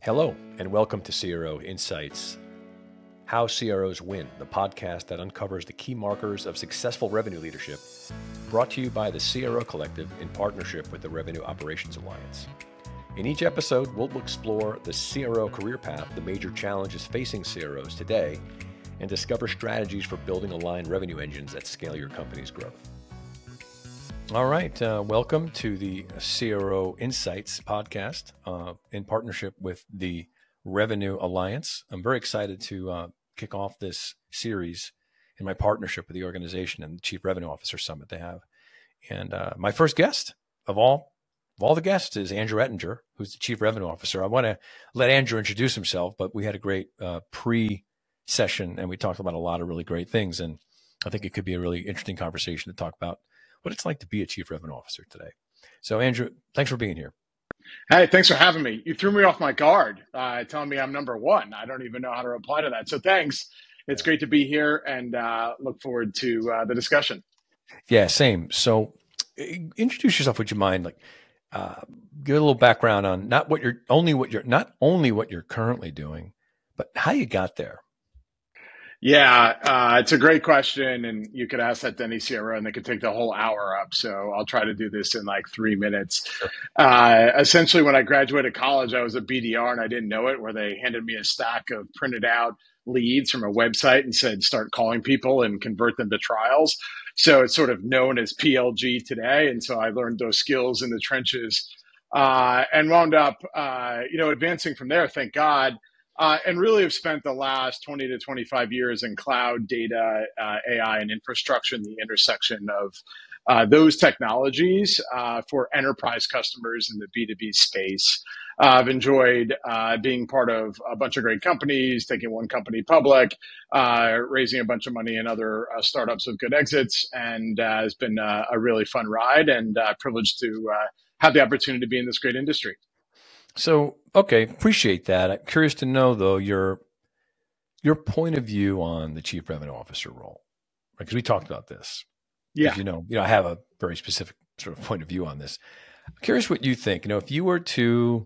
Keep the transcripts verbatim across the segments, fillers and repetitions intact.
Hello, and welcome to C R O Insights, How C R Os Win, the podcast that uncovers the key markers of successful revenue leadership, brought to you by the C R O Collective in partnership with the Revenue Operations Alliance. In each episode, we'll explore the C R O career path, the major challenges facing C R Os today, and discover strategies for building aligned revenue engines that scale your company's growth. All right, uh, welcome to the C R O Insights podcast uh, in partnership with the Revenue Alliance. I'm very excited to uh, kick off this series in my partnership with the organization and the Chief Revenue Officer Summit they have. And uh, my first guest of all of all the guests is Andrew Ettinger, who's the Chief Revenue Officer. I want to let Andrew introduce himself, but we had a great uh, pre-session and we talked about a lot of really great things. And I think it could be a really interesting conversation to talk about what it's like to be a Chief Revenue Officer today. So Andrew, thanks for being here. Hey, thanks for having me. You threw me off my guard, uh, telling me I'm number one. I don't even know how to reply to that. So thanks. It's great to be here and uh, look forward to uh, the discussion. Yeah, same. So introduce yourself, would you mind? Like, uh, give a little background on not what you're only what you're not only what you're currently doing, but how you got there. Yeah, uh, it's a great question, and you could ask that to any C R O, and they could take the whole hour up. So I'll try to do this in like three minutes. Sure. Uh, essentially, when I graduated college, I was a B D R, and I didn't know it, where they handed me a stack of printed out leads from a website and said, start calling people and convert them to trials. So it's sort of known as P L G today. And so I learned those skills in the trenches uh, and wound up, uh, you know, advancing from there, thank God. Uh, and really have spent the last twenty to twenty-five years in cloud, data, uh, A I, and infrastructure in the intersection of uh, those technologies uh, for enterprise customers in the B two B space. Uh, I've enjoyed uh, being part of a bunch of great companies, taking one company public, uh, raising a bunch of money in other uh, startups with good exits, and uh, it's been uh, a really fun ride and uh, privileged to uh, have the opportunity to be in this great industry. So, okay, appreciate that. I'm curious to know, though, your your point of view on the Chief Revenue Officer role, right? Because we talked about this. Yeah, you know, you know, I have a very specific sort of point of view on this. I'm curious what you think. You know, if you were to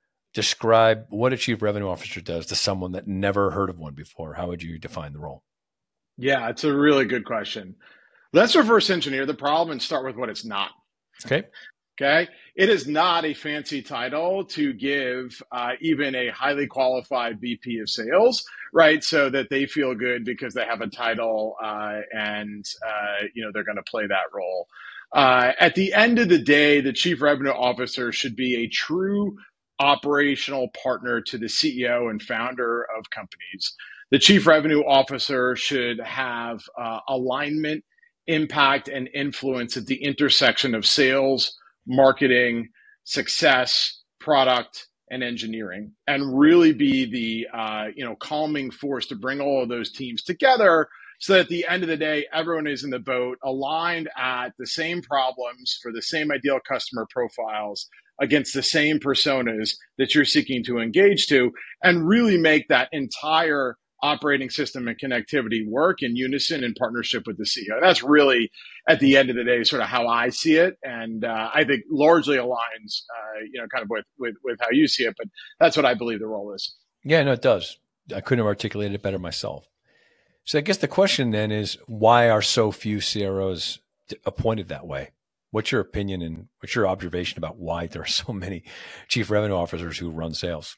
describe what a Chief Revenue Officer does to someone that never heard of one before, how would you define the role? Yeah, it's a really good question. Let's reverse engineer the problem and start with what it's not. Okay. Okay. It is not a fancy title to give uh, even a highly qualified V P of sales, right? So that they feel good because they have a title uh, and, uh, you know, they're going to play that role. Uh, at the end of the day, the Chief Revenue Officer should be a true operational partner to the C E O and founder of companies. The Chief Revenue Officer should have uh, alignment, impact, and influence at the intersection of sales, marketing, success, product, and engineering, and really be the uh, you know calming force to bring all of those teams together so that at the end of the day, everyone is in the boat, aligned at the same problems for the same ideal customer profiles against the same personas that you're seeking to engage to, and really make that entire operating system and connectivity work in unison in partnership with the C E O. That's really, at the end of the day, sort of how I see it, and uh, I think largely aligns, uh, you know, kind of with, with with how you see it. But that's what I believe the role is. Yeah, no, it does. I couldn't have articulated it better myself. So I guess the question then is, why are so few C R Os appointed that way? What's your opinion and what's your observation about why there are so many Chief Revenue Officers who run sales?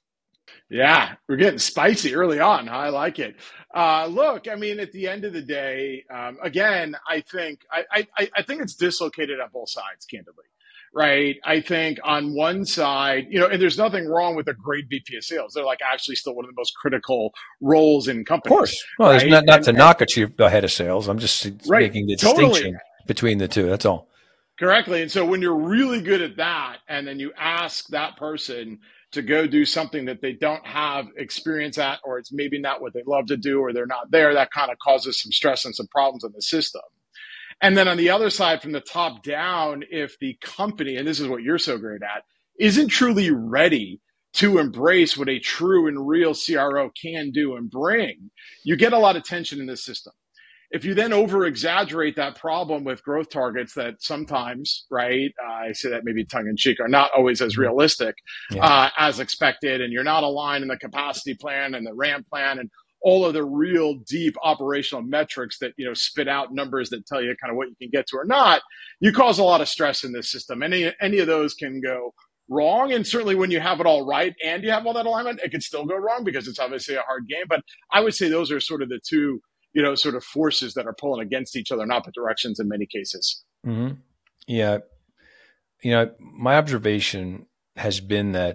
Yeah, we're getting spicy early on. I like it. Uh, look, I mean, at the end of the day, um, again, I think I, I, I think it's dislocated on both sides, candidly, right? I think on one side, you know, and there's nothing wrong with a great V P of sales. They're like actually still one of the most critical roles in companies. Of course. Well, right? there's not, not and, to and, knock a chief a head of sales. I'm just right, making the totally. distinction between the two. That's all. Correctly. And so when you're really good at that, and then you ask that person to go do something that they don't have experience at, or it's maybe not what they love to do, or they're not there, that kind of causes some stress and some problems in the system. And then on the other side, from the top down, if the company, and this is what you're so great at, isn't truly ready to embrace what a true and real C R O can do and bring, you get a lot of tension in the system. if you then over exaggerate that problem with growth targets that sometimes, right, uh, I say that maybe tongue in cheek, are not always as realistic Yeah. uh, as expected, and you're not aligned in the capacity plan and the ramp plan and all of the real deep operational metrics that, you know, spit out numbers that tell you kind of what you can get to or not, you cause a lot of stress in this system. Any, any of those can go wrong. And certainly when you have it all right and you have all that alignment, it can still go wrong because it's obviously a hard game. But I would say those are sort of the two, you know, sort of forces that are pulling against each other in opposite directions in many cases. Mm-hmm. Yeah. You know, my observation has been that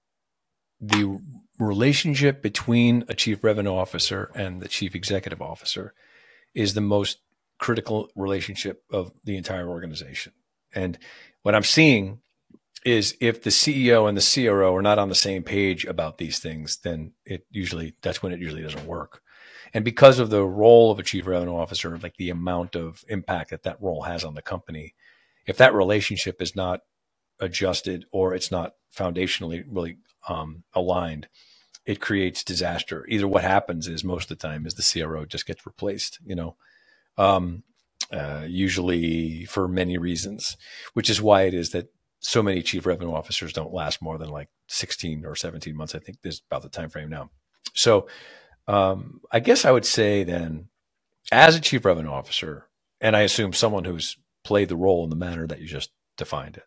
the relationship between a chief revenue officer and the chief executive officer is the most critical relationship of the entire organization. And what I'm seeing is if the C E O and the C R O are not on the same page about these things, then it usually, that's when it usually doesn't work. And because of the role of a chief revenue officer, like the amount of impact that that role has on the company, if that relationship is not adjusted or it's not foundationally really um, aligned, it creates disaster. Either what happens is most of the time is the C R O just gets replaced, you know, um, uh, usually for many reasons, which is why it is that so many chief revenue officers don't last more than like sixteen or seventeen months. I think this is about the time frame now. So um, I guess I would say then, as a chief revenue officer, and I assume someone who's played the role in the manner that you just defined it,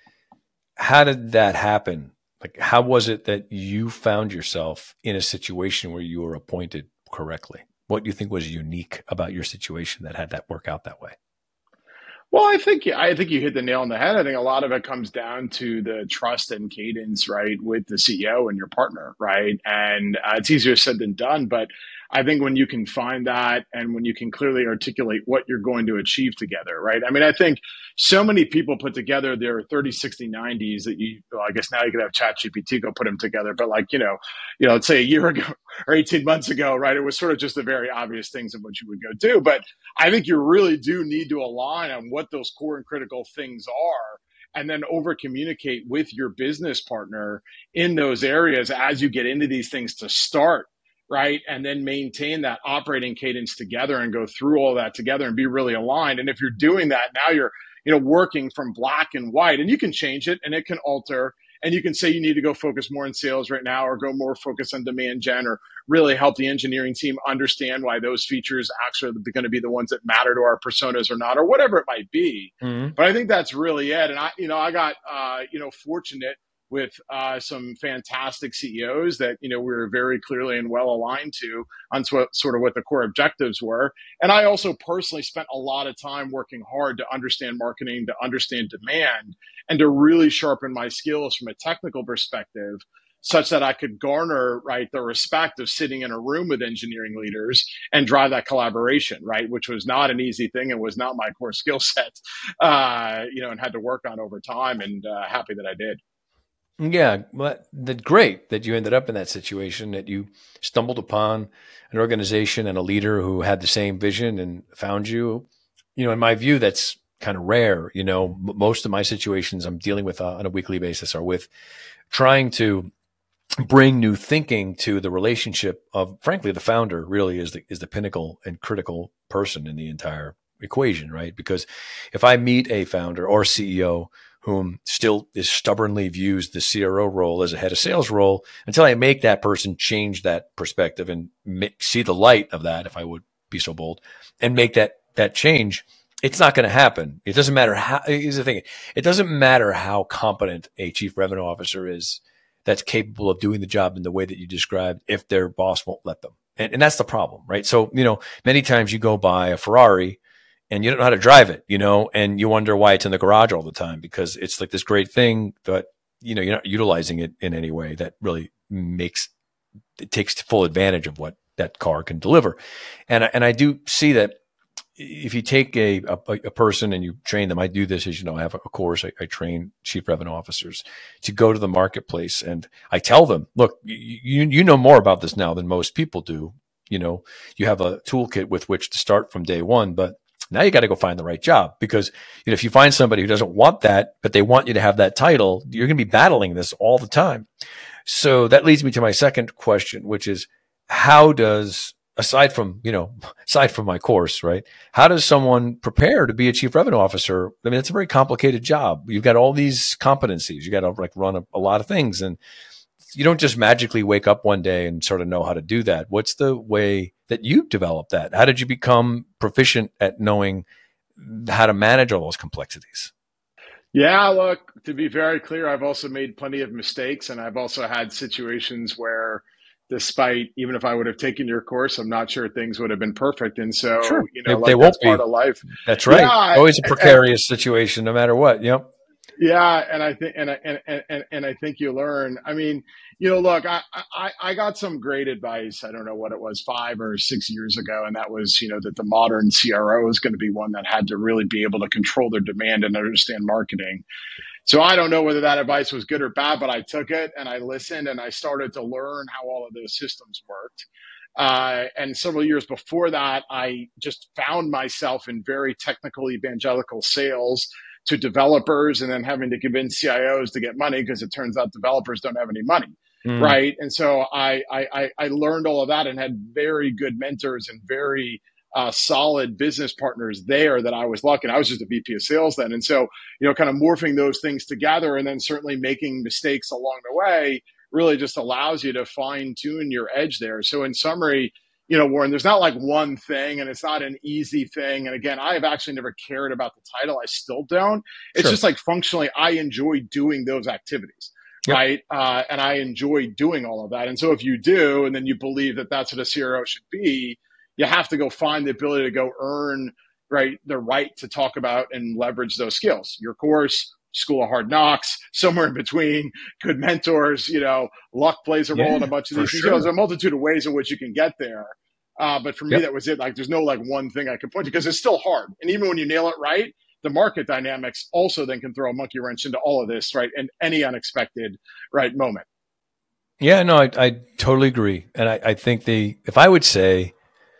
how did that happen? Like, how was it that you found yourself in a situation where you were appointed correctly? What do you think was unique about your situation that had that work out that way? Well, I think I think you hit the nail on the head. I think a lot of it comes down to the trust and cadence, right, with the C E O and your partner, right? And uh, it's easier said than done, but I think when you can find that and when you can clearly articulate what you're going to achieve together, right? I mean, I think so many people put together their thirty, sixty, nineties that you, well, I guess now you could have ChatGPT go put them together, but like, you know, you know, let's say a year ago or eighteen months ago, right? It was sort of just the very obvious things of what you would go do. But I think you really do need to align on what those core and critical things are, and then over communicate with your business partner in those areas as you get into these things to start, right? And then maintain that operating cadence together and go through all that together and be really aligned. And if you're doing that, now you're, you know, working from black and white, and you can change it and it can alter. And you can say you need to go focus more on sales right now, or go more focus on demand gen, or really help the engineering team understand why those features actually are going to be the ones that matter to our personas or not, or whatever it might be. Mm-hmm. But I think that's really it. And I, you know, I got, uh, you know, fortunate with uh, some fantastic C E Os that, you know, we were very clearly and well aligned to on sw- sort of what the core objectives were. And I also personally spent a lot of time working hard to understand marketing, to understand demand, and to really sharpen my skills from a technical perspective, such that I could garner, right, the respect of sitting in a room with engineering leaders and drive that collaboration, right, which was not an easy thing and was not my core skill set, uh, you know, and had to work on over time, and uh, happy that I did. Yeah, well, that's great that you ended up in that situation, that you stumbled upon an organization and a leader who had the same vision and found you. You know, in my view, that's kind of rare. You know, m- most of my situations I'm dealing with uh, on a weekly basis are with trying to bring new thinking to the relationship of, frankly, the founder really is the is the pinnacle and critical person in the entire equation, right? Because if I meet a founder or C E O whom still is stubbornly views the C R O role as a head of sales role, until I make that person change that perspective and make, see the light of that, if I would be so bold, and make that that change, it's not going to happen. It doesn't matter how. Here's the thing: it doesn't matter how competent a chief revenue officer is that's capable of doing the job in the way that you described, if their boss won't let them. And, and that's the problem, right? So, you know, many times you go by a Ferrari and you don't know how to drive it, you know, and you wonder why it's in the garage all the time, because it's like this great thing, but, you know, you're not utilizing it in any way that really makes, it takes full advantage of what that car can deliver. And, and I do see that if you take a, a, a person and you train them, I do this, as you know, I have a course, I, I train chief revenue officers to go to the marketplace, and I tell them, look, you, you know more about this now than most people do. You know, you have a toolkit with which to start from day one, but now you got to go find the right job, because, you know, if you find somebody who doesn't want that, but they want you to have that title, you're going to be battling this all the time. So that leads me to my second question, which is, how does aside from, you know, aside from my course, right? How does someone prepare to be a chief revenue officer? I mean, it's a very complicated job. You've got all these competencies. You got to like run a, a lot of things, and you don't just magically wake up one day and sort of know how to do that. What's the way that you developed that? How did you become proficient at knowing how to manage all those complexities? Yeah, look, to be very clear, I've also made plenty of mistakes, and I've also had situations where, despite even if I would have taken your course, I'm not sure things would have been perfect. And so, Sure. you They, know, they like won't that's part be. of life. That's right. Yeah, Always a and, precarious situation, no matter what. Yep. yeah, and I think and I and, and and I think you learn. I mean, you know, look, I, I I got some great advice. I don't know what it was, five or six years ago, and that was, you know, that the modern C R O is going to be one that had to really be able to control their demand and understand marketing. So I don't know whether that advice was good or bad, but I took it and I listened and I started to learn how all of those systems worked. Uh, and several years before that, I just found myself in very technical evangelical sales to developers and then having to convince C I Os to get money because it turns out developers don't have any money. Mm, Right. And so I, I, I learned all of that and had very good mentors and very uh, solid business partners there that I was lucky. And I was just a V P of sales then. And so, you know, kind of morphing those things together and then certainly making mistakes along the way really just allows you to fine tune your edge there. So in summary, you know, Warren, there's not like one thing and it's not an easy thing. And again, I have actually never cared about the title. I still don't. It's sure. just like functionally, I enjoy doing those activities. Yep. Right. Uh, and I enjoy doing all of that. And so if you do, and then you believe that that's what a C R O should be, you have to go find the ability to go earn, right, the right to talk about and leverage those skills. Your course, School of Hard Knocks, somewhere in between, good mentors, you know, luck plays a role Yeah, in a bunch of for these things. You know, sure. there's a multitude of ways in which you can get there. Uh, but for me, Yep. that was it. Like, there's no like one thing I could point to because it's still hard. And even when you nail it right, the market dynamics also then can throw a monkey wrench into all of this, right? In any unexpected, right, moment. Yeah, no, I, I totally agree. And I, I think the, if I would say,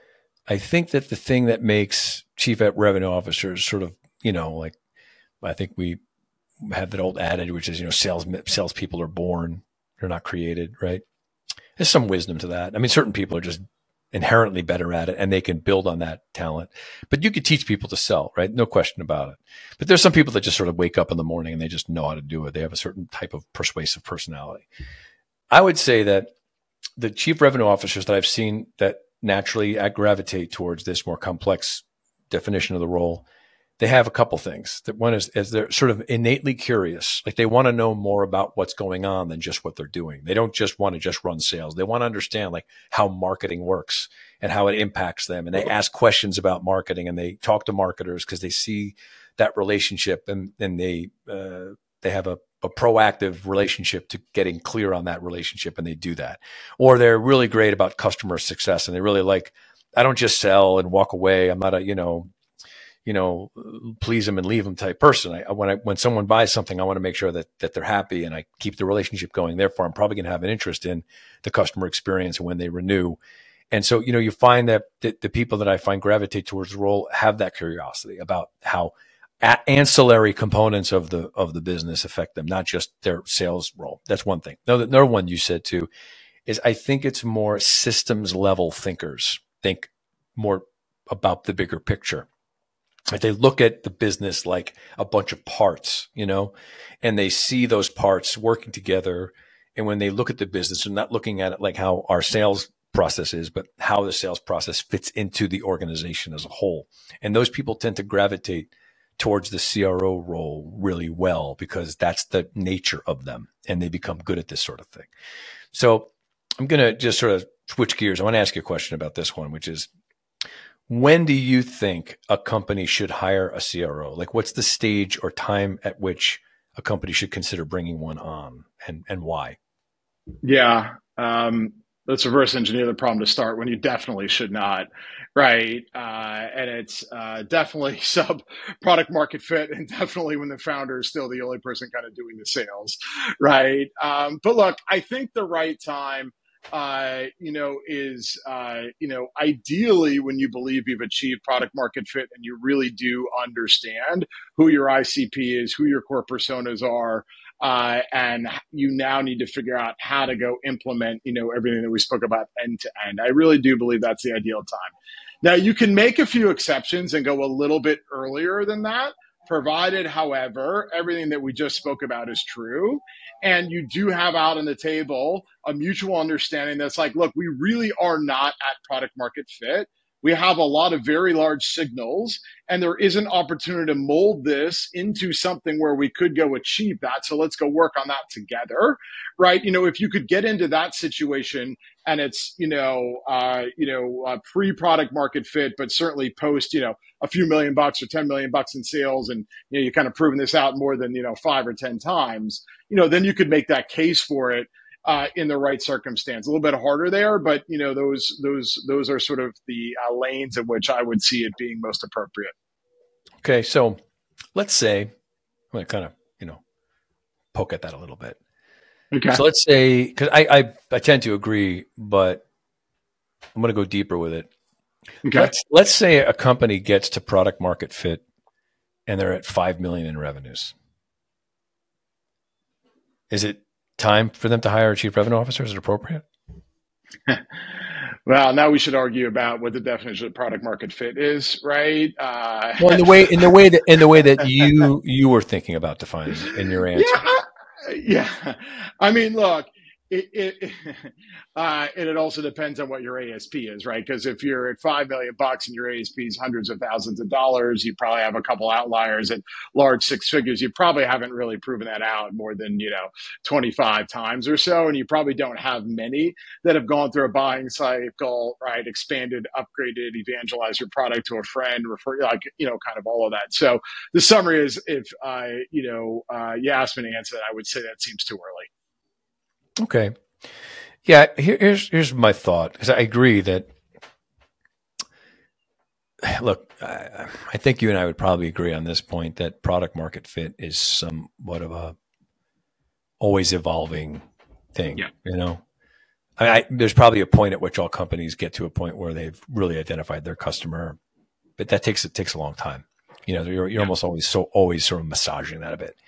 I think that the thing that makes chief revenue officers sort of, you know, like, I think we have that old adage, which is, you know, sales salespeople are born, they're not created, right? There's some wisdom to that. I mean, certain people are just inherently better at it and they can build on that talent. But you could teach people to sell, right? No question about it. But there's some people that just sort of wake up in the morning and they just know how to do it. They have a certain type of persuasive personality. I would say that the chief revenue officers that I've seen that naturally gravitate towards this more complex definition of the role, they have a couple things. That one is, is they're sort of innately curious. Like they want to know more about what's going on than just what they're doing. They don't just want to just run sales. They want to understand like how marketing works and how it impacts them. And they ask questions about marketing and they talk to marketers because they see that relationship and, and they, uh, they have a, a proactive relationship to getting clear on that relationship and they do that. Or they're really great about customer success and they really like, I don't just sell and walk away. I'm not a, you know, you know, please them and leave them type person. I, when I, when someone buys something, I want to make sure that, that they're happy and I keep the relationship going. Therefore, I'm probably going to have an interest in the customer experience and when they renew. And so, you know, you find that the, the people that I find gravitate towards the role have that curiosity about how a- ancillary components of the, of the business affect them, not just their sales role. That's one thing. Another, another one you said too, is I think it's more systems level thinkers think more about the bigger picture. Like they look at the business like a bunch of parts, you know, and they see those parts working together. And when they look at the business, they're not looking at it like how our sales process is, but how the sales process fits into the organization as a whole. And those people tend to gravitate towards the C R O role really well because that's the nature of them and they become good at this sort of thing. So I'm going to just sort of switch gears. I want to ask you a question about this one, which is, when do you think a company should hire a C R O? Like what's the stage or time at which a company should consider bringing one on and, and why? Yeah. Um, let's reverse engineer the problem to start when you definitely should not. Right. Uh, and it's uh, definitely sub product market fit and definitely when the founder is still the only person kind of doing the sales. Right. Um, but look, I think the right time uh, you know, is, uh, you know, ideally when you believe you've achieved product market fit and you really do understand who your I C P is, who your core personas are, Uh, and you now need to figure out how to go implement, you know, everything that we spoke about end to end. I really do believe that's the ideal time. Now, you can make a few exceptions and go a little bit earlier than that, provided, however, everything that we just spoke about is true. And you do have out on the table a mutual understanding that's like, look, we really are not at product market fit. We have a lot of very large signals, and there is an opportunity to mold this into something where we could go achieve that. So let's go work on that together, right? You know, if you could get into that situation and it's, you know, uh, you know, uh, pre-product market fit, but certainly post, you know, a few million bucks or ten million bucks in sales, and you know, you're kind of proving this out more than, you know, five or ten times, you know, then you could make that case for it. Uh, in the right circumstance, a little bit harder there, but you know those those those are sort of the uh, lanes in which I would see it being most appropriate. Okay, so let's say I'm going to kind of you know poke at that a little bit. Okay. So let's say, because I, I I tend to agree, but I'm going to go deeper with it. Okay. Let's let's say a company gets to product market fit, and they're at five million in revenues. Is it time for them to hire a chief revenue officer? Is it appropriate? Well, now we should argue about what the definition of product market fit is, right? Uh, well, in the way in the way that in the way that you you were thinking about defining it in your answer. Yeah, yeah. I mean, look, it it, uh, and it also depends on what your A S P is, right? Because if you're at five million bucks and your A S P is hundreds of thousands of dollars, you probably have a couple outliers at large six figures. You probably haven't really proven that out more than, you know, twenty-five times or so, and you probably don't have many that have gone through a buying cycle, right? Expanded, upgraded, evangelized your product to a friend, refer, like, you know, kind of all of that. So the summary is, if I, you know, uh, you asked me to answer that, I would say that seems too early. Okay. Yeah, here, here's here's my thought, because I agree that, look, I, I think you and I would probably agree on this point that product market fit is somewhat of a always evolving thing. Yeah. You know, I, I, there's probably a point at which all companies get to a point where they've really identified their customer, but that takes it takes a long time. You know, you're, you're yeah. almost always so always sort of massaging that a bit,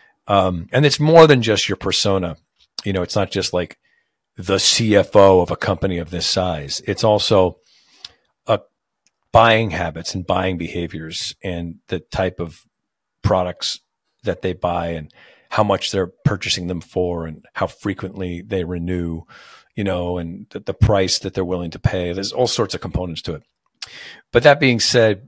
um, and it's more than just your persona. You know, it's not just like the C F O of a company of this size. It's also uh, buying habits and buying behaviors and the type of products that they buy and how much they're purchasing them for and how frequently they renew, you know, and the, the price that they're willing to pay. There's all sorts of components to it. But that being said,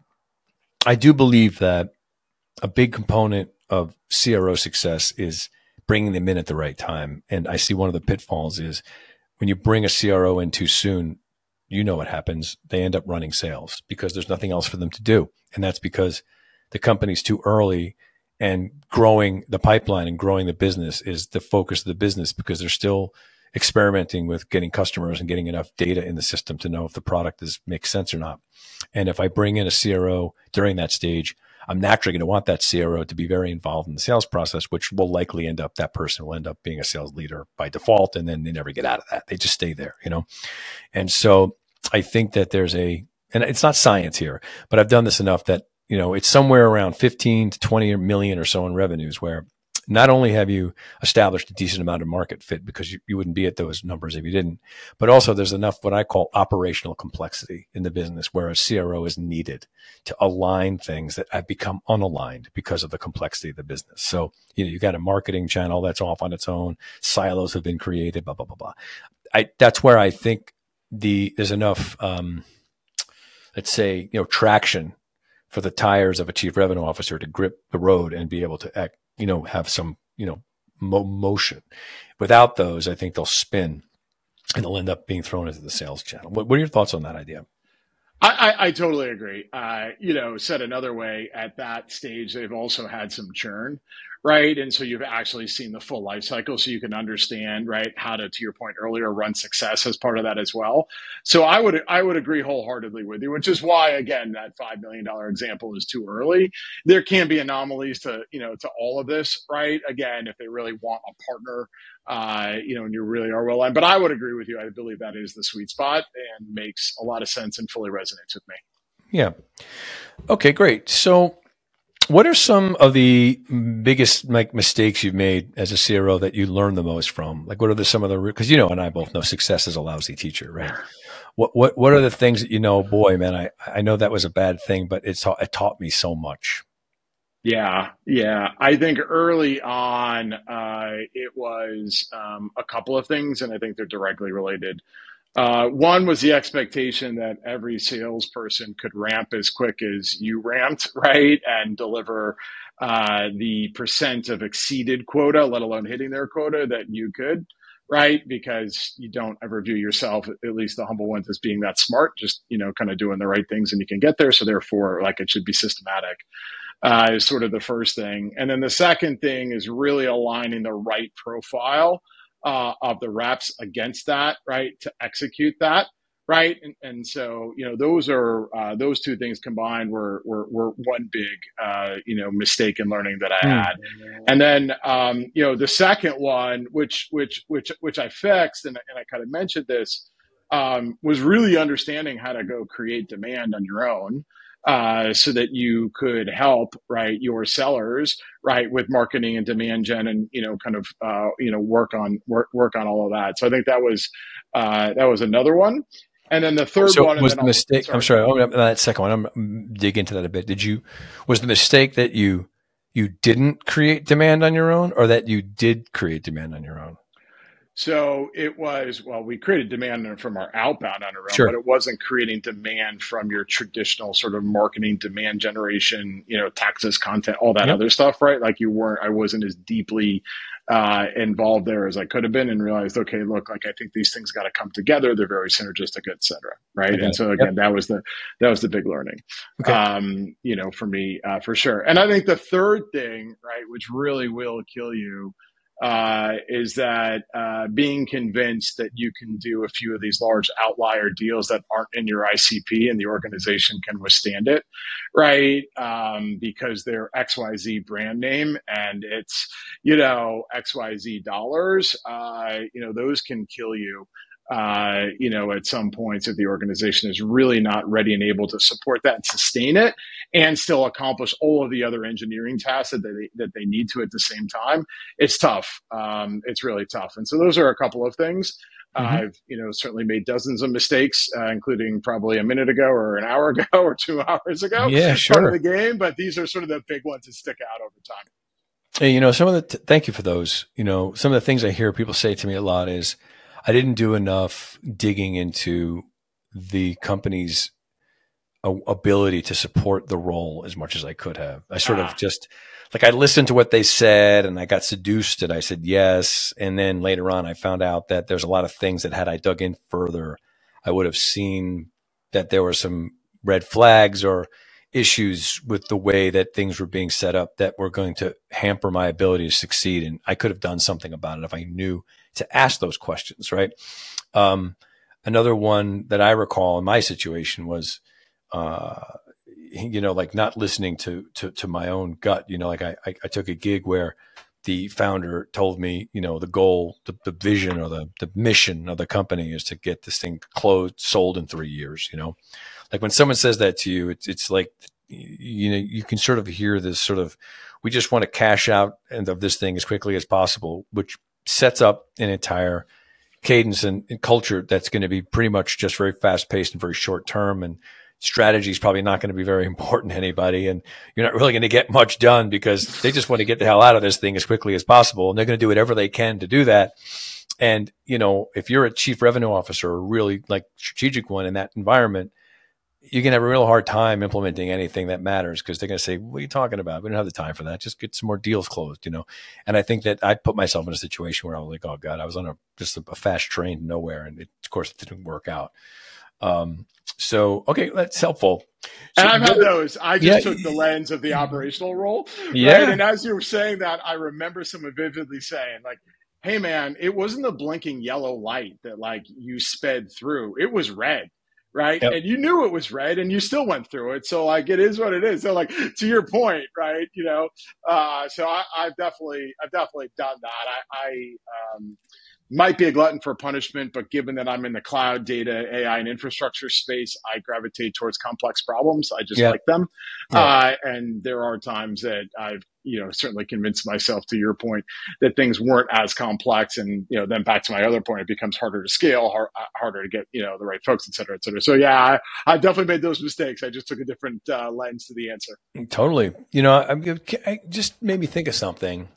I do believe that a big component of C R O success is bringing them in at the right time. And I see one of the pitfalls is when you bring a C R O in too soon, you know what happens. They end up running sales because there's nothing else for them to do. And that's because the company's too early, and growing the pipeline and growing the business is the focus of the business, because they're still experimenting with getting customers and getting enough data in the system to know if the product is makes sense or not. And if I bring in a C R O during that stage, I'm naturally going to want that C R O to be very involved in the sales process, which will likely end up, that person will end up being a sales leader by default. And then they never get out of that. They just stay there, you know? And so I think that there's a, and it's not science here, but I've done this enough that, you know, it's somewhere around fifteen to twenty million or so in revenues, where not only have you established a decent amount of market fit, because you, you wouldn't be at those numbers if you didn't, but also there's enough what I call operational complexity in the business where a C R O is needed to align things that have become unaligned because of the complexity of the business. So, you know, you got a marketing channel that's off on its own, silos have been created, blah, blah, blah, blah. I, that's where I think the, there's enough, um, let's say, you know, traction for the tires of a chief revenue officer to grip the road and be able to act, you know, have some, you know, mo- motion. Without those, I think they'll spin and they'll end up being thrown into the sales channel. What, what are your thoughts on that idea? I, I, I totally agree. Uh, you know, said another way, at that stage, they've also had some churn, right? And so you've actually seen the full life cycle, so you can understand, right, how to, to your point earlier, run success as part of that as well. So I would I would agree wholeheartedly with you, which is why, again, that five million dollars example is too early. There can be anomalies to, you know, to all of this, right? Again, if they really want a partner, uh, you know, and you really are well aligned. But I would agree with you. I believe that is the sweet spot and makes a lot of sense and fully resonates with me. Yeah. Okay, great. So What are some of the biggest like mistakes you've made as a C R O that you learn the most from? Like, what are the some of the because you know, and I both know success is a lousy teacher, right? What what what are the things that you know? Boy, man, I I know that was a bad thing, but it's taught it taught me so much. Yeah, yeah. I think early on, uh, it was um, a couple of things, and I think they're directly related. Uh, one was the expectation that every salesperson could ramp as quick as you ramped, right? And deliver uh, the percent of exceeded quota, let alone hitting their quota that you could, right? Because you don't ever view yourself, at least the humble ones, as being that smart, just, you know, kind of doing the right things and you can get there. So therefore, like it should be systematic uh, is sort of the first thing. And then the second thing is really aligning the right profile uh, of the reps against that, right, to execute that, right. And, and so, you know, those are uh, those two things combined were were, were one big, uh, you know, mistake in learning that I Hmm. had. And then, um, you know, the second one, which which which which I fixed, and, and I kind of mentioned this, um, was really understanding how to go create demand on your own uh, so that you could help right your sellers right with marketing and demand gen and you know kind of uh, you know work on work work on all of that. So I think that was uh, that was another one, and then the third So one, and was then the I'll mistake? I'm sorry, go sorry. ahead. Oh, that second one. I'm I'm dig into that a bit. Did you was the mistake that you you didn't create demand on your own, or that you did create demand on your own? So it was, well, we created demand from our outbound on our own, but Sure. it wasn't creating demand from your traditional sort of marketing demand generation, you know, taxes, content, all that Yep. other stuff, right? Like you weren't, I wasn't as deeply uh, involved there as I could have been and realized, okay, look, like I think these things got to come together. They're very synergistic, et cetera. I Right. got And it. so Yep. again, that was the, that was the big learning, Okay. um, you know, for me, uh, for sure. And I think the third thing, right, which really will kill you uh, is that uh, being convinced that you can do a few of these large outlier deals that aren't in your I C P and the organization can withstand it, right? Um, because they're X Y Z brand name and it's, you know, X Y Z dollars, uh, you know, those can kill you. Uh, you know, at some points, if the organization is really not ready and able to support that and sustain it, and still accomplish all of the other engineering tasks that they that they need to at the same time, it's tough. Um, it's really tough. And so those are a couple of things. Mm-hmm. I've, you know, certainly made dozens of mistakes, uh, including probably a minute ago or an hour ago or two hours ago, Yeah, part of sure. the game. But these are sort of the big ones that stick out over time. Hey, you know, some of the, t- thank you for those. You know, some of the things I hear people say to me a lot is, I didn't do enough digging into the company's a- ability to support the role as much as I could have. I sort of Ah, just, like, I listened to what they said and I got seduced and I said yes. And then later on, I found out that there's a lot of things that had I dug in further, I would have seen that there were some red flags or issues with the way that things were being set up that were going to hamper my ability to succeed. And I could have done something about it if I knew to ask those questions, right? Um, another one that I recall in my situation was, uh, you know, like not listening to, to, to my own gut. You know, like I, I, I took a gig where the founder told me, you know, the goal, the, the vision or the, the mission of the company is to get this thing closed, sold in three years, you know, like when someone says that to you, it's, it's like, you know, you can sort of hear this sort of, we just want to cash out and of this thing as quickly as possible, which sets up an entire cadence and, and culture that's going to be pretty much just very fast paced and very short term. And strategy is probably not going to be very important to anybody. And you're not really going to get much done because they just want to get the hell out of this thing as quickly as possible. And they're going to do whatever they can to do that. And, you know, if you're a chief revenue officer, or really like strategic one in that environment, you can have a real hard time implementing anything that matters because they're going to say, what are you talking about? We don't have the time for that. Just get some more deals closed, you know? And I think that I put myself in a situation where I was like, oh God, I was on a, just a, a fast train to nowhere. And it, of course it didn't work out. Um, so, okay, that's helpful. and So I've what had are, those. I yeah, just took the lens of the operational role, right? yeah. And as you were saying that, I remember someone vividly saying, like, hey man, it wasn't the blinking yellow light that like you sped through. It was red, right? Yep. And you knew it was red and you still went through it. So like it is what it is. So like to your point, right? You know, uh, so I, I've definitely I've definitely done that. I, I um might be a glutton for punishment, but given that I'm in the cloud, data, A I, and infrastructure space, I gravitate towards complex problems. I just Yeah. like them. Yeah. Uh, and there are times that I've, you know, certainly convinced myself, to your point, that things weren't as complex. And, you know, then back to my other point, it becomes harder to scale, hard, harder to get, you know, the right folks, et cetera, et cetera. So yeah, I, I definitely made those mistakes. I just took a different uh, lens to the answer. Totally. You know, I, I just made me think of something.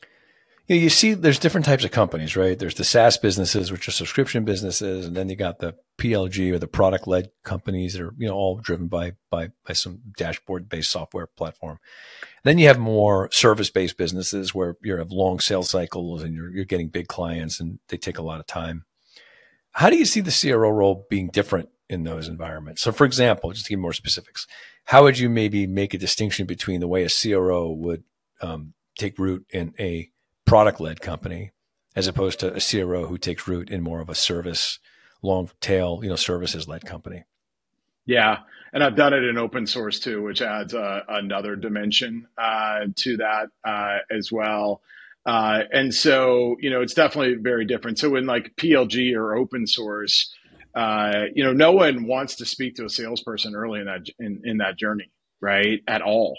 You know, you see there's different types of companies, right? There's the SaaS businesses, which are subscription businesses. And then you got the P L G or the product led companies that are, you know, all driven by, by, by some dashboard based software platform. Then you have more service based businesses where you have long sales cycles and you're, you're getting big clients and they take a lot of time. How do you see the C R O role being different in those environments? So for example, just to give more specifics, how would you maybe make a distinction between the way a C R O would um, take root in a product-led company as opposed to a C R O who takes root in more of a service, long tail, you know, services-led company? Yeah. And I've done it in open source too, which adds uh, another dimension uh, to that uh, as well. Uh, and so, you know, it's definitely very different. So in like P L G or open source, uh, you know, no one wants to speak to a salesperson early in that in, in that journey, right? At all.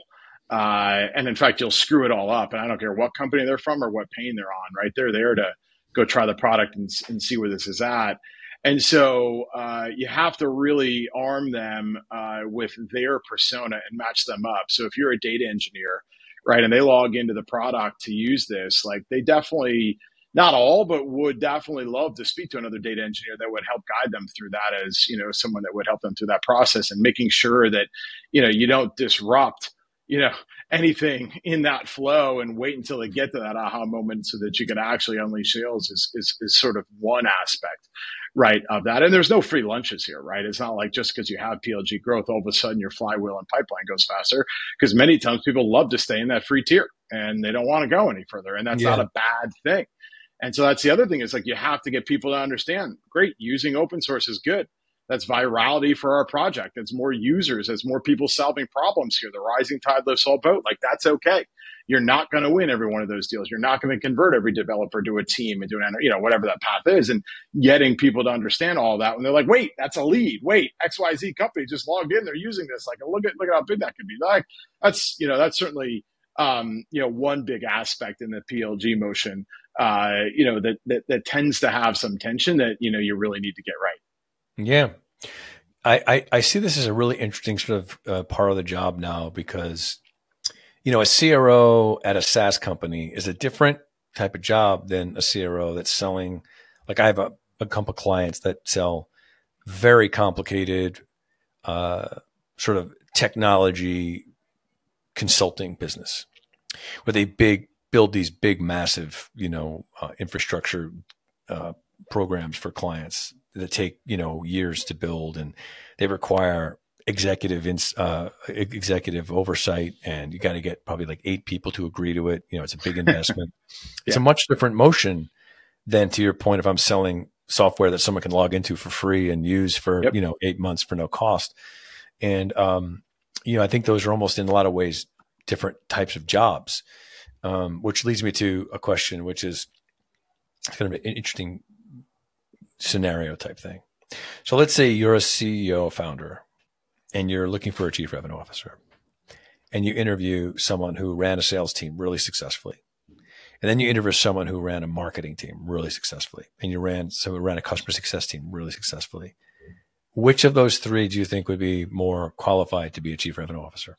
Uh, and in fact, you'll screw it all up. And I don't care what company they're from or what pain they're on, right? They're there to go try the product and, and see where this is at. And so uh, you have to really arm them uh, with their persona and match them up. So if you're a data engineer, right, and they log into the product to use this, like they definitely, not all, but would definitely love to speak to another data engineer that would help guide them through that as, you know, someone that would help them through that process and making sure that, you know, you don't disrupt, you know, anything in that flow and wait until they get to that aha moment so that you can actually unleash sales is, is, is sort of one aspect, right, of that. And there's no free lunches here, right? It's not like just because you have P L G growth, all of a sudden your flywheel and pipeline goes faster, because many times people love to stay in that free tier and they don't want to go any further. And that's yeah. not a bad thing. And so that's the other thing is like, you have to get people to understand, great, using open source is good. That's virality for our project. It's more users. It's more people solving problems here. The rising tide lifts all boat. Like that's okay. You're not going to win every one of those deals. You're not going to convert every developer to a team and do an, you know, whatever that path is. And getting people to understand all that when they're like, wait, that's a lead. Wait, X Y Z company just logged in. They're using this. Like, look at, look at how big that could be. Like that's, you know, that's certainly, um, you know, one big aspect in the P L G motion, uh, you know, that, that, that tends to have some tension that, you know, you really need to get right. Yeah. I, I, I see this as a really interesting sort of uh, part of the job now because, you know, a C R O at a SaaS company is a different type of job than a C R O that's selling. Like I have a, a couple of clients that sell very complicated uh, sort of technology consulting business where they big build these big, massive, you know, uh, infrastructure uh, programs for clients that take, you know, years to build, and they require executive, ins, uh, executive oversight. And you got to get probably like eight people to agree to it. You know, it's a big investment. yeah. It's a much different motion than, to your point, if I'm selling software that someone can log into for free and use for, yep. you know, eight months for no cost. And, um, you know, I think those are almost in a lot of ways different types of jobs, um, which leads me to a question, which is kind of an interesting scenario type thing. So let's say you're a C E O founder and you're looking for a chief revenue officer, and you interview someone who ran a sales team really successfully. And then you interview someone who ran a marketing team really successfully, and you ran someone who ran a customer success team really successfully. Which of those three do you think would be more qualified to be a chief revenue officer?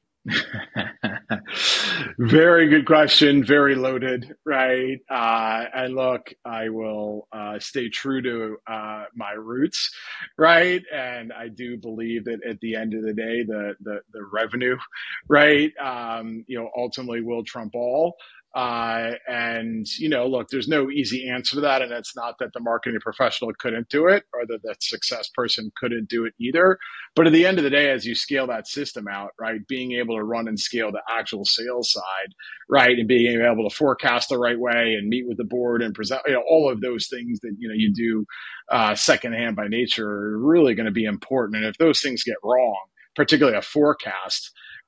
Very good question. Very loaded, right? Uh, and look, I will uh, stay true to uh, my roots, right? And I do believe that at the end of the day, the the, the revenue, right, um, you know, ultimately will trump all. Uh, and, you know, look, there's no easy answer to that. And it's not that the marketing professional couldn't do it or that the success person couldn't do it either. But at the end of the day, as you scale that system out, right, being able to run and scale the actual sales side, right, and being able to forecast the right way and meet with the board and present, you know, all of those things that, you know, you do uh, secondhand by nature are really going to be important. And if those things get wrong, particularly a forecast,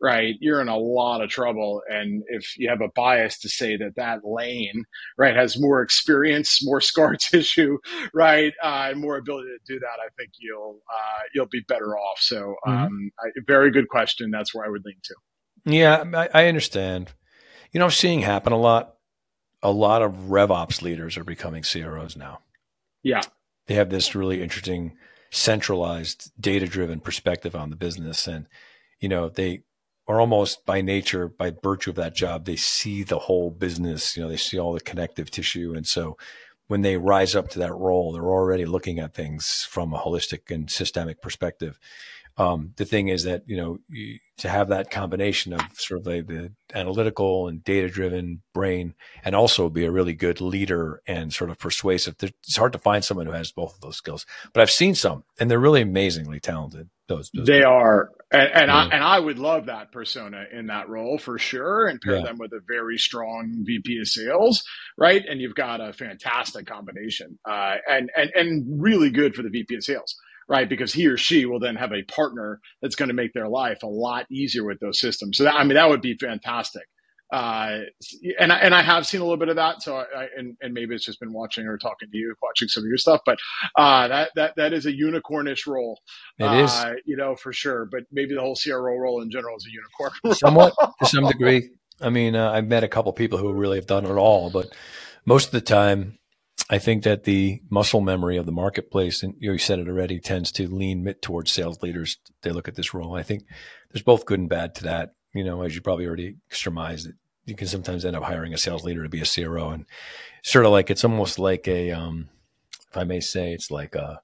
right, you're in a lot of trouble. And if you have a bias to say that that lane, right, has more experience, more scar tissue, right, uh, and more ability to do that, I think you'll uh, you'll be better off. So, Hmm. um, I, very good question. That's where I would lean to. Yeah, I, I understand. You know, I'm seeing happen a lot. A lot of RevOps leaders are becoming C R Os now. Yeah. They have this really interesting, centralized, data-driven perspective on the business, and you know, they are almost by nature, by virtue of that job, they see the whole business. You know, they see all the connective tissue, and so when they rise up to that role, they're already looking at things from a holistic and systemic perspective. Um, the thing is that, you know, you, to have that combination of sort of like the analytical and data driven brain, and also be a really good leader and sort of persuasive. It's hard to find someone who has both of those skills, but I've seen some, and they're really amazingly talented. Those, those They people. are, and, and I Yeah. and I would love that persona in that role for sure, and pair Yeah. them with a very strong V P of sales, right? And you've got a fantastic combination, uh, and and and really good for the V P of sales, right? Because he or she will then have a partner that's going to make their life a lot easier with those systems. So that, I mean, that would be fantastic. Uh, and I, and I have seen a little bit of that. So I, and, and maybe it's just been watching or talking to you, watching some of your stuff, but, uh, that, that, that is a unicornish role, It is uh, you know, for sure. But maybe the whole C R O role in general is a unicorn somewhat to some role. degree. I mean, uh, I've met a couple of people who really have done it all, but most of the time, I think that the muscle memory of the marketplace, and you said it already, tends to lean towards sales leaders. They look at this role. I think there's both good and bad to that. You know, as you probably already surmised, that you can sometimes end up hiring a sales leader to be a C R O, and sort of like it's almost like a, um, if I may say, it's like a,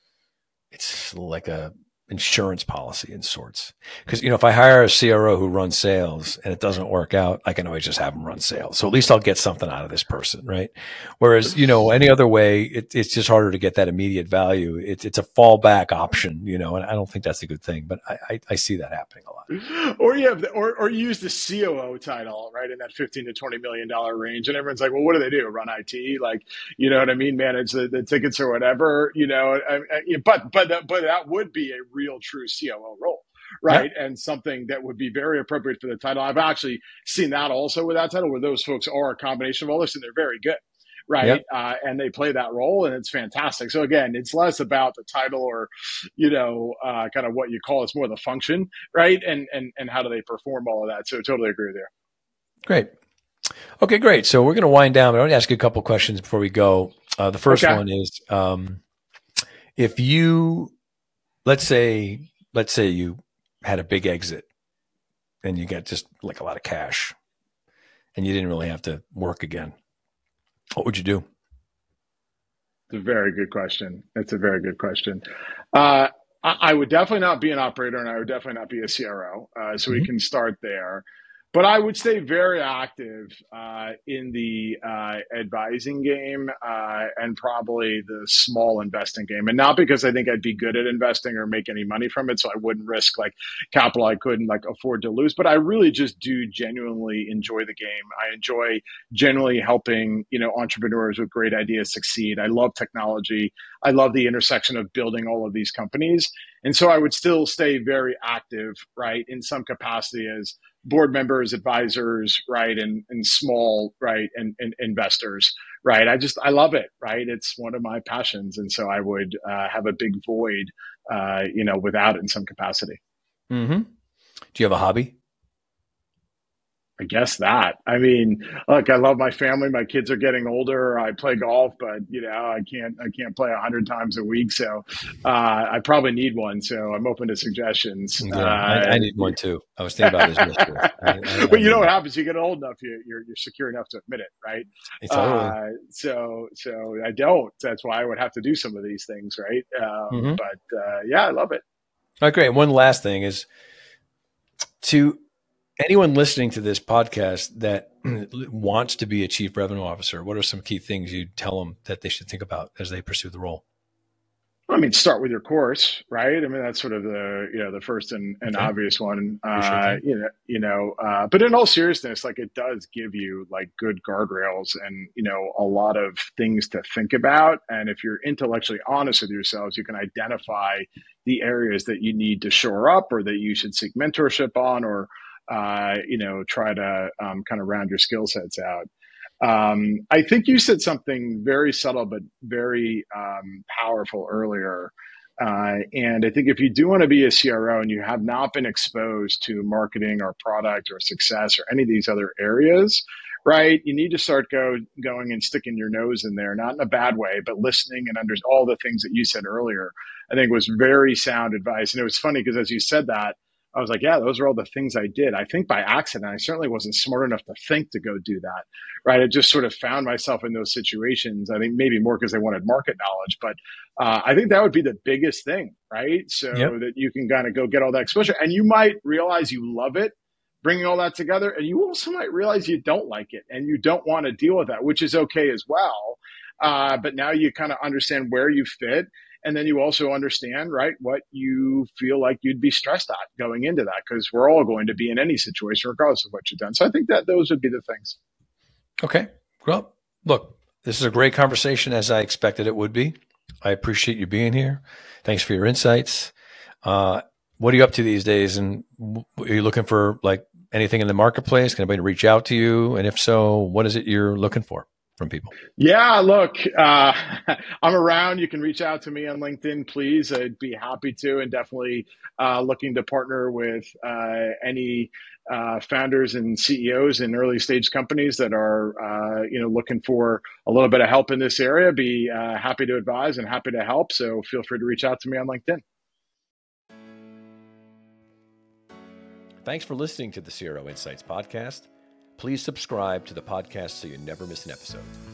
it's like a insurance policy in sorts. Because, you know, if I hire a C R O who runs sales and it doesn't work out, I can always just have them run sales. So at least I'll get something out of this person, right? Whereas, you know, any other way, it, it's just harder to get that immediate value. It, it's a fallback option, you know, and I don't think that's a good thing, but I, I, I see that happening a lot. Or you have the, or or you use the C O O title, right, in that fifteen to twenty million dollar range, and everyone's like, well, what do they do? Run I T, like, you know what I mean? Manage the, the tickets or whatever, you know. I, I, but but that, but that would be a real true C O O role, right? Yeah. And something that would be very appropriate for the title. I've actually seen that also with that title, where those folks are a combination of all this, and they're very good. Right. Yep. Uh, and they play that role, and it's fantastic. So again, it's less about the title or, you know, uh, kind of what you call, it's more the function, right? And, and, and how do they perform all of that? So totally agree with you. Great. Okay, great. So we're going to wind down, but I want to ask you a couple of questions before we go. Uh, the first okay. one is, um, if you, let's say, let's say you had a big exit and you got just like a lot of cash and you didn't really have to work again, what would you do? It's a very good question. It's a very good question. Uh, I, I would definitely not be an operator, and I would definitely not be a C R O. Uh, so mm-hmm. we can start there. But I would stay very active uh, in the uh, advising game uh, and probably the small investing game. And not because I think I'd be good at investing or make any money from it, so I wouldn't risk like capital I couldn't like afford to lose. But I really just do genuinely enjoy the game. I enjoy genuinely helping, you know, entrepreneurs with great ideas succeed. I love technology. I love the intersection of building all of these companies. And so I would still stay very active, right, in some capacity as board members, advisors, right, and, and small, right, and, and investors, right. I just, I love it, right. It's one of my passions. And so I would uh, have a big void, uh, you know, without it in some capacity. Mm-hmm. Do you have a hobby? I guess that. I mean, look, I love my family. My kids are getting older. I play golf, but you know, I can't. I can't play a hundred times a week. So, uh, I probably need one. So, I'm open to suggestions. Yeah, uh, I, I need one too. I was thinking about this. I, I, but you know what happens? You get old enough, you, you're you're secure enough to admit it, right? Totally. Uh, so, so I don't. That's why I would have to do some of these things, right? Um, mm-hmm. But uh, yeah, I love it. All right, great. One last thing is to anyone listening to this podcast that wants to be a chief revenue officer, what are some key things you'd tell them that they should think about as they pursue the role? I mean, start with your course, right? I mean, that's sort of the, you know, the first and, and okay. obvious one, uh, you know, you know, uh, but in all seriousness, like it does give you like good guardrails and, you know, a lot of things to think about. And if you're intellectually honest with yourselves, you can identify the areas that you need to shore up or that you should seek mentorship on or, uh, you know, try to um, kind of round your skill sets out. Um, I think you said something very subtle but very um, powerful earlier. Uh, and I think if you do want to be a C R O and you have not been exposed to marketing or product or success or any of these other areas, right, you need to start go, going and sticking your nose in there, not in a bad way, but listening and under all the things that you said earlier, I think was very sound advice. And it was funny because as you said that, I was like, yeah, those are all the things I did. I think by accident. I certainly wasn't smart enough to think to go do that, right? I just sort of found myself in those situations. I think maybe more because I wanted market knowledge, but uh, I think that would be the biggest thing, right? So Yep. that you can kind of go get all that exposure, and you might realize you love it, bringing all that together, and you also might realize you don't like it and you don't want to deal with that, which is okay as well. Uh, but now you kind of understand where you fit. And then you also understand, right, what you feel like you'd be stressed at going into that, because we're all going to be in any situation, regardless of what you've done. So I think that those would be the things. Okay. Well, look, this is a great conversation, as I expected it would be. I appreciate you being here. Thanks for your insights. Uh, what are you up to these days? And are you looking for like anything in the marketplace? Can anybody reach out to you? And if so, what is it you're looking for from people? Yeah, look, uh, I'm around. You can reach out to me on LinkedIn, please. I'd be happy to, and definitely uh, looking to partner with uh, any uh, founders and C E Os in early stage companies that are, uh, you know, looking for a little bit of help in this area. Be uh, happy to advise and happy to help. So feel free to reach out to me on LinkedIn. Thanks for listening to the C R O Insights podcast. Please subscribe to the podcast so you never miss an episode.